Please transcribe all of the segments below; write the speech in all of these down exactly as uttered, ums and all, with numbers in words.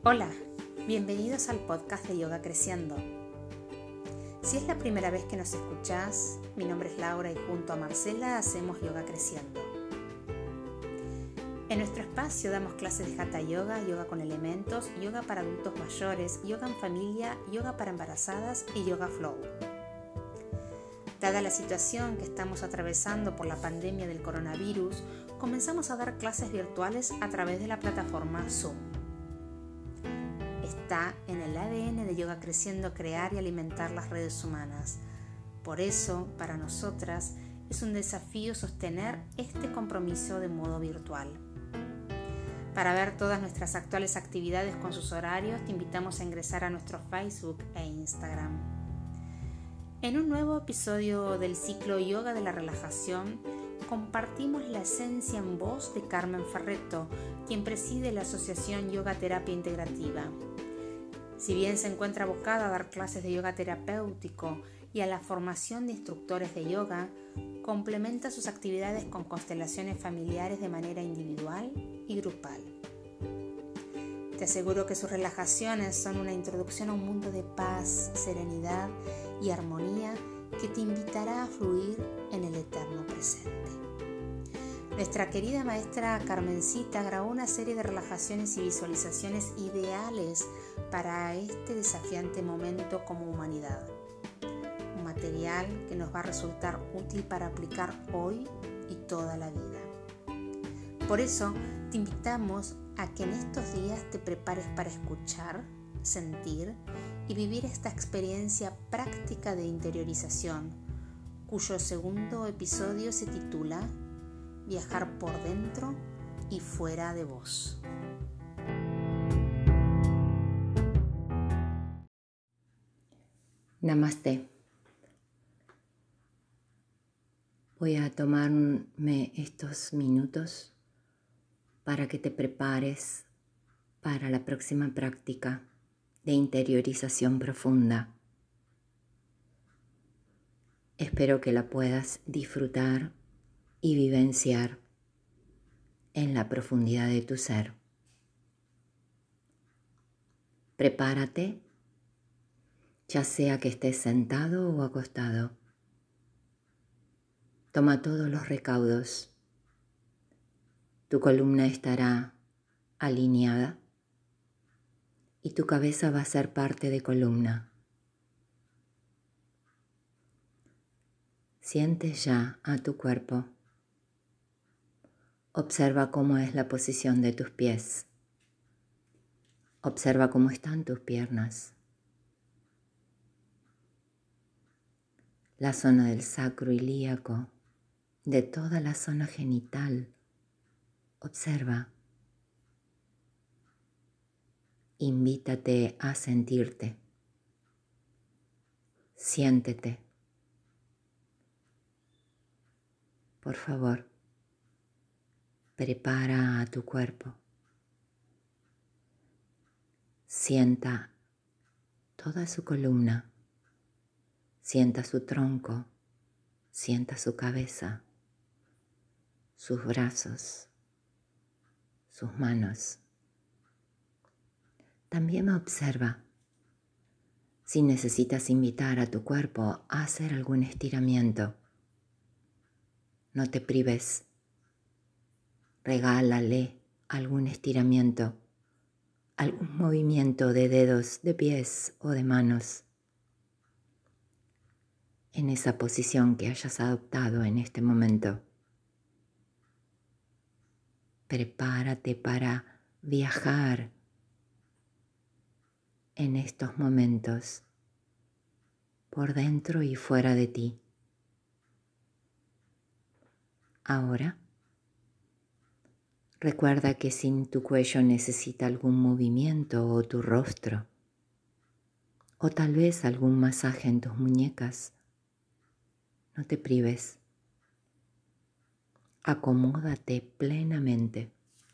Hola, bienvenidos al podcast de Yoga Creciendo. Si es la primera vez que nos escuchás, mi nombre es Laura y junto a Marcela hacemos Yoga Creciendo. En nuestro espacio damos clases de Hatha Yoga, yoga con elementos, yoga para adultos mayores, yoga en familia, yoga para embarazadas y yoga flow. Dada la situación que estamos atravesando por la pandemia del coronavirus, comenzamos a dar clases virtuales a través de la plataforma Zoom. Está en el A D N de Yoga Creciendo crear y alimentar las redes humanas. Por eso, para nosotras, es un desafío sostener este compromiso de modo virtual. Para ver todas nuestras actuales actividades con sus horarios, te invitamos a ingresar a nuestro Facebook e Instagram. En un nuevo episodio del ciclo Yoga de la Relajación, compartimos la esencia en voz de Carmen Ferretto, quien preside la Asociación Yoga Terapia Integrativa. Si bien se encuentra abocada a dar clases de yoga terapéutico y a la formación de instructores de yoga, complementa sus actividades con constelaciones familiares de manera individual y grupal. Te aseguro que sus relajaciones son una introducción a un mundo de paz, serenidad y armonía que te invitará a fluir en el eterno presente. Nuestra querida maestra Carmencita grabó una serie de relajaciones y visualizaciones ideales para este desafiante momento como humanidad. Un material que nos va a resultar útil para aplicar hoy y toda la vida. Por eso te invitamos a que en estos días te prepares para escuchar, sentir y vivir esta experiencia práctica de interiorización, cuyo segundo episodio se titula Viajar por dentro y fuera de vos. Namaste. Voy a tomarme estos minutos para que te prepares para la próxima práctica de interiorización profunda. Espero que la puedas disfrutar y vivenciar en la profundidad de tu ser. Prepárate, ya sea que estés sentado o acostado. Toma todos los recaudos. Tu columna estará alineada y tu cabeza va a ser parte de columna. Siente ya a tu cuerpo. Observa cómo es la posición de tus pies. Observa cómo están tus piernas. La zona del sacro ilíaco, de toda la zona genital. Observa. Invítate a sentirte. Siéntete. Por favor, prepara a tu cuerpo. Sienta toda su columna. Sienta su tronco. Sienta su cabeza, sus brazos, sus manos. También observa si necesitas invitar a tu cuerpo a hacer algún estiramiento. No te prives. Regálale algún estiramiento, algún movimiento de dedos, de pies o de manos en esa posición que hayas adoptado en este momento. Prepárate para viajar en estos momentos por dentro y fuera de ti. Ahora, recuerda que si tu cuello necesita algún movimiento o tu rostro, o tal vez algún masaje en tus muñecas, no te prives. Acomódate plenamente.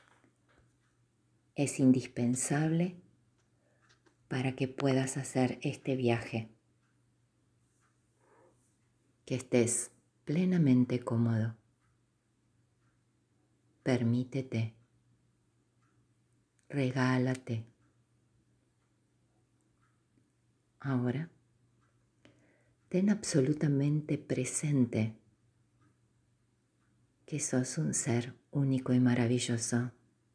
Es indispensable para que puedas hacer este viaje. Que estés plenamente cómodo. Permítete. Regálate Ahora, ten absolutamente presente que sos un ser único y maravilloso,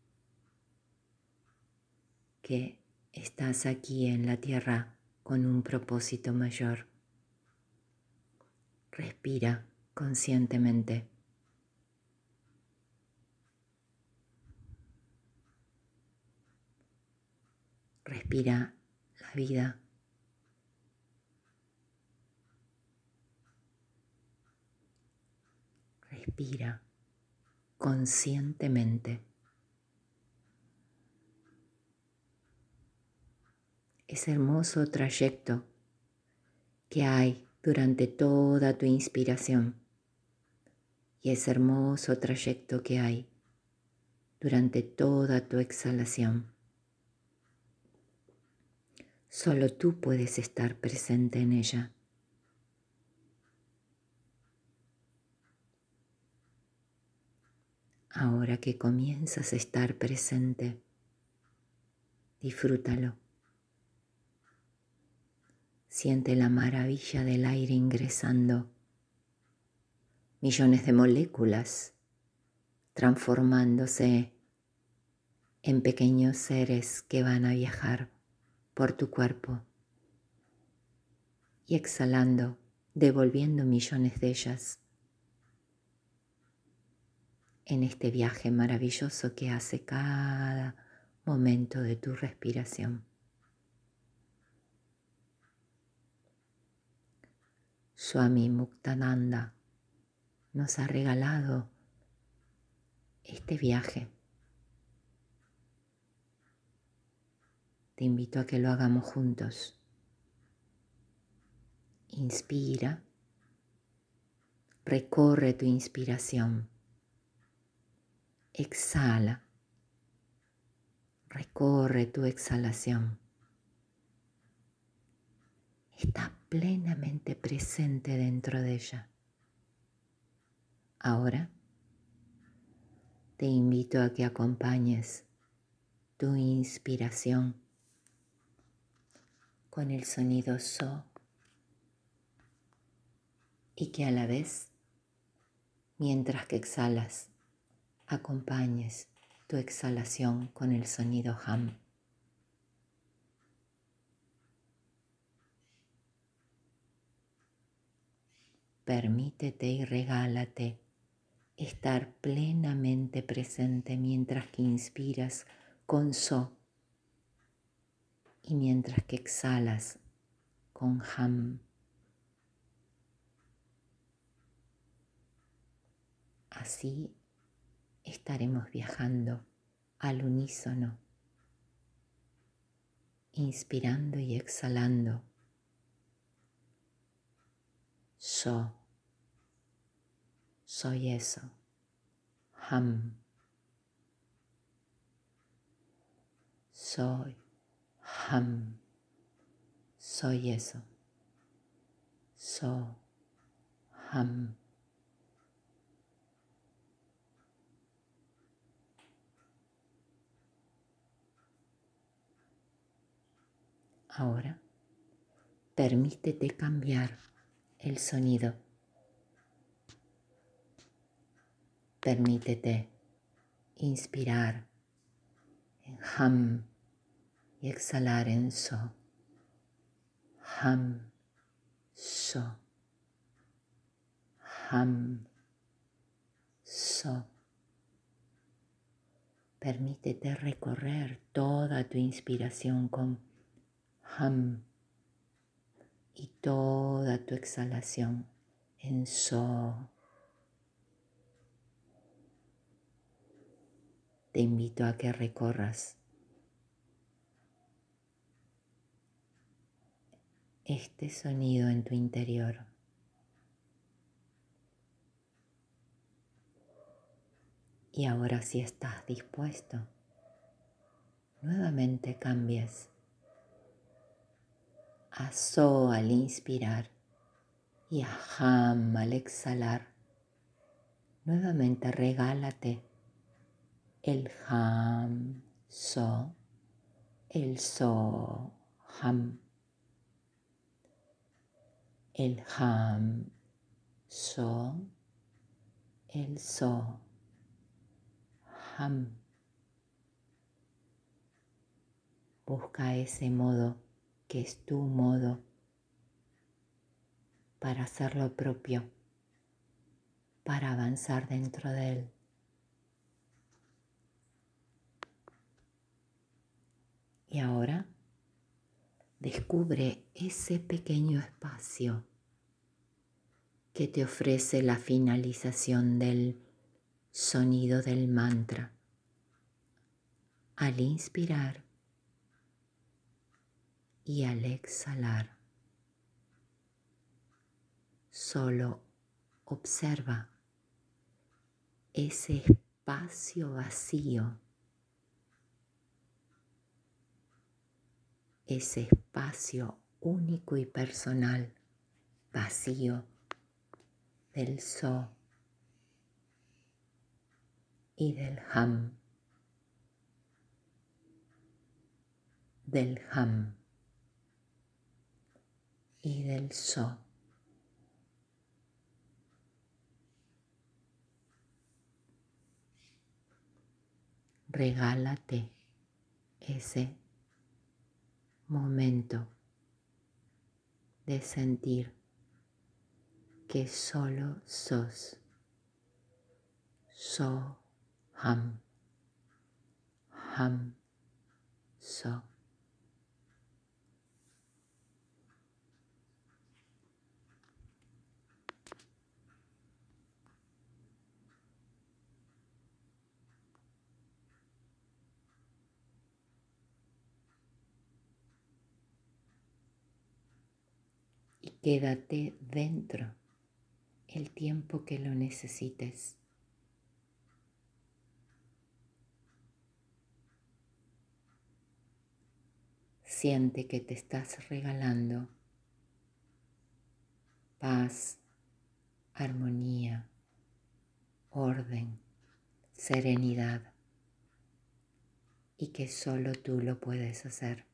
que estás aquí en la tierra con un propósito mayor. Respira conscientemente. Respira la vida. Respira conscientemente. Ese hermoso trayecto que hay durante toda tu inspiración y ese hermoso trayecto que hay durante toda tu exhalación. Solo tú puedes estar presente en ella. Ahora que comienzas a estar presente, disfrútalo. Siente la maravilla del aire ingresando, millones de moléculas transformándose en pequeños seres que van a viajar por tu cuerpo y exhalando, devolviendo millones de ellas en este viaje maravilloso que hace cada momento de tu respiración. Swami Muktananda nos ha regalado este viaje. Te invito a que lo hagamos juntos. Inspira, recorre tu inspiración. Exhala, recorre tu exhalación. Está plenamente presente dentro de ella. Ahora te invito a que acompañes tu inspiración con el sonido so y que a la vez, mientras que exhalas, acompañes tu exhalación con el sonido ham. Permítete y regálate estar plenamente presente mientras que inspiras con so y mientras que exhalas con ham. Así estaremos viajando al unísono, inspirando y exhalando. So, soy eso. Ham, soy. Ham, soy eso. So, ham. Ahora, permítete cambiar el sonido. Permítete inspirar en ham y exhalar en so. Ham, so. Ham, so. Permítete recorrer toda tu inspiración con ham y toda tu exhalación en so. Te invito a que recorras este sonido en tu interior. Y ahora, si estás dispuesto, nuevamente cambies a so al inspirar y a ham al exhalar. Nuevamente regálate el ham, so, el so, ham. el ham, so, el so, ham. Busca ese modo que es tu modo para hacer lo propio, para avanzar dentro de él. Y ahora descubre ese pequeño espacio que te ofrece la finalización del sonido del mantra. Al inspirar y al exhalar, solo observa ese espacio vacío, ese espacio único y personal, vacío del so y del ham, del ham y del so. Regálate ese momento de sentir que solo sos so, ham, ham, so. Y quédate dentro el tiempo que lo necesites. Siente que te estás regalando paz, armonía, orden, serenidad y que solo tú lo puedes hacer.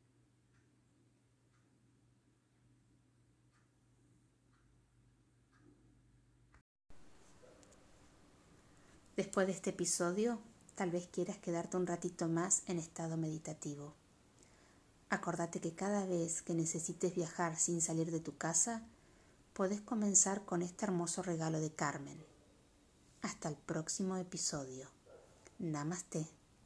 Después de este episodio, tal vez quieras quedarte un ratito más en estado meditativo. Acordate que cada vez que necesites viajar sin salir de tu casa, podés comenzar con este hermoso regalo de Carmen. Hasta el próximo episodio. Namaste.